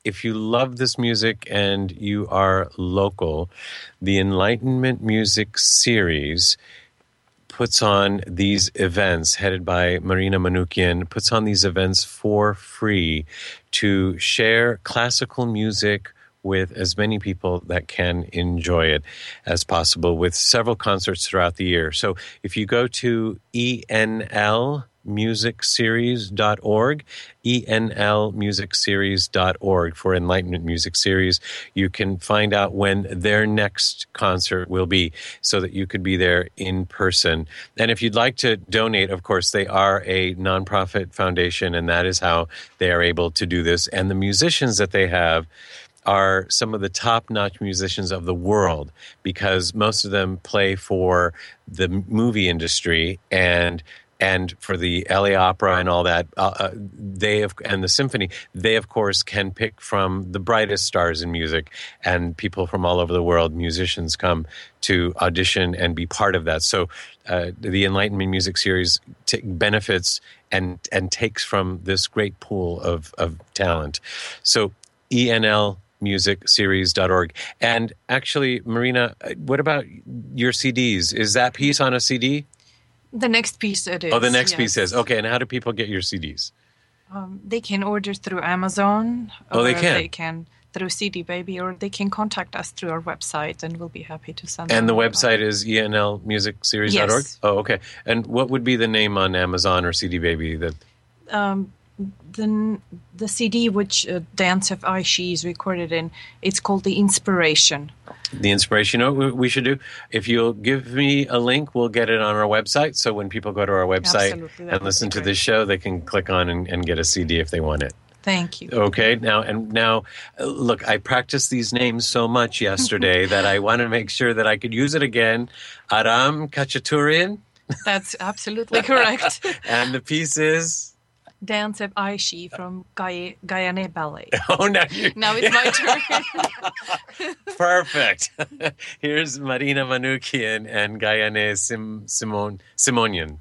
if you love this music and you are local, the Enlightenment Music Series puts on these events, headed by Marina Manoukian, puts on these events for free to share classical music with as many people that can enjoy it as possible, with several concerts throughout the year. So if you go to enlmusicseries.org, enlmusicseries.org for Enlightenment Music Series, you can find out when their next concert will be so that you could be there in person. And if you'd like to donate, of course, they are a nonprofit foundation, and that is how they are able to do this. And the musicians that they have are some of the top-notch musicians of the world, because most of them play for the movie industry and for the LA Opera and all that. And the symphony, they of course can pick from the brightest stars in music, and people from all over the world, musicians, come to audition and be part of that. So the Enlightenment Music Series benefits and takes from this great pool of talent. So enlmusicseries.org. And actually, Marina, what about your CDs? Is that piece on a CD? The next piece it is. Oh, the next piece is. Okay, and how do people get your CDs? They can order through Amazon. Oh, they or can? They can through CD Baby, or they can contact us through our website, and we'll be happy to send them. And the website is enlmusicseries.org? Yes. Oh, okay. And what would be the name on Amazon or CD Baby? The CD which Dance of Aishi is recorded in, it's called The Inspiration. The Inspiration. You know what we should do? If you'll give me a link, we'll get it on our website. So when people go to our website and listen to this show, they can click on and get a CD if they want it. Thank you. Okay. Now, look, I practiced these names so much yesterday that I want to make sure that I could use it again. Aram Khachaturian. That's absolutely correct. And the piece is? Dance of Aishi from Guyane Ballet. Oh, now it's my turn. Perfect. Here's Marina Manoukian and Guyane Simonian.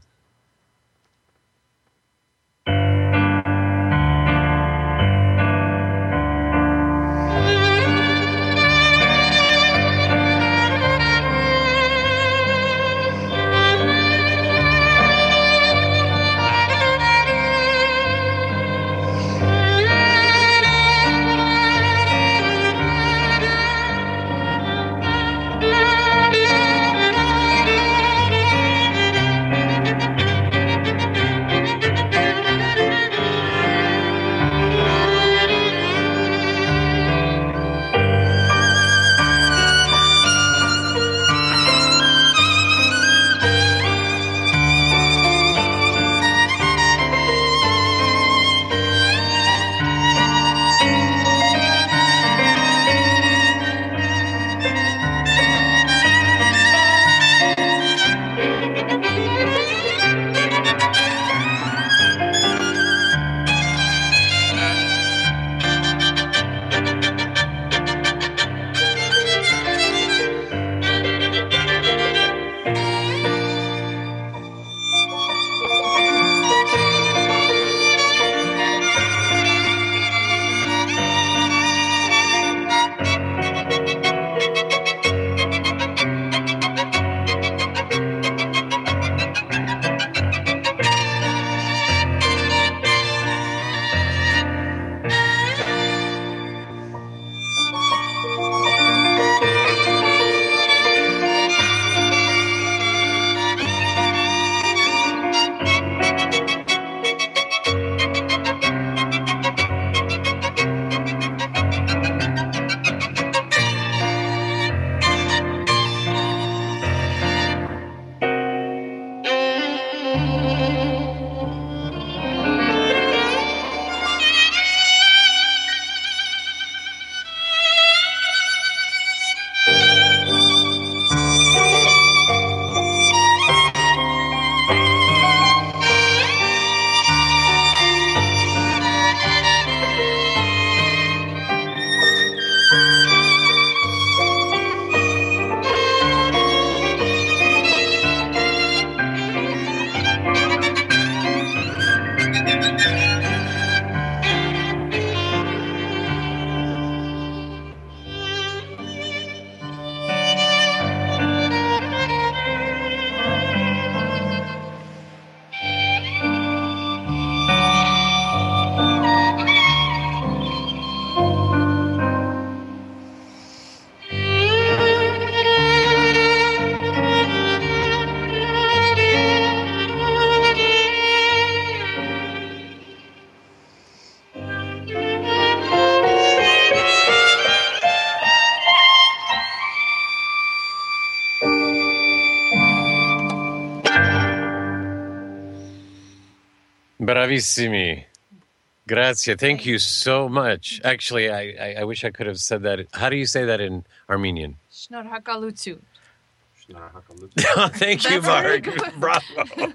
Bravissimi. Grazie. Thank you so much. Actually, I wish I could have said that. How do you say that in Armenian? Շնորհակալություն. Thank you, Mark. Bravo.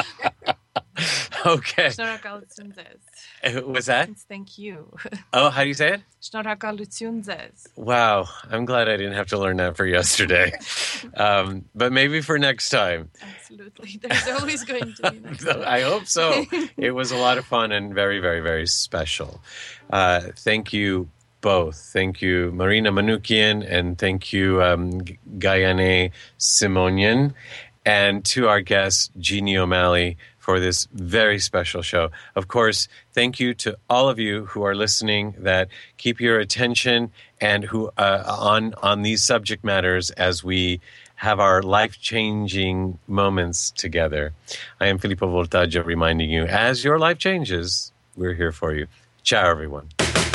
Okay. Շնորհակալություն ձեզ. Was that? It's thank you. Oh, how do you say it? Շնորհակալություն ձեզ. Wow. I'm glad I didn't have to learn that for yesterday. But maybe for next time. Absolutely. There's always going to be next time. I hope so. It was a lot of fun and very, very, very special. Thank you both. Thank you, Marina Manoukian, and thank you, Gayane Simonian, and to our guest, Jeannie O'Malley, for this very special show. Of course, thank you to all of you who are listening that keep your attention and who on these subject matters as we have our life-changing moments together. I am Filippo Voltaggio reminding you, as your life changes, we're here for you. Ciao, everyone.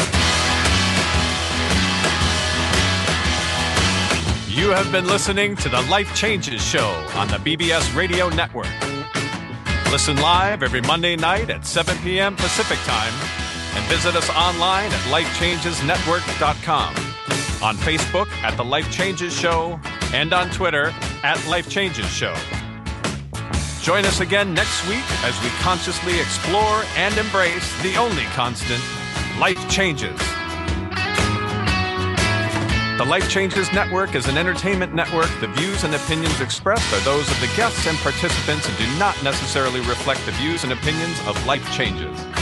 You have been listening to the Life Changes Show on the BBS Radio Network. Listen live every Monday night at 7 p.m. Pacific Time and visit us online at lifechangesnetwork.com, on Facebook at The Life Changes Show, and on Twitter at Life Changes Show. Join us again next week as we consciously explore and embrace the only constant, life changes. The Life Changes Network is an entertainment network. The views and opinions expressed are those of the guests and participants and do not necessarily reflect the views and opinions of Life Changes.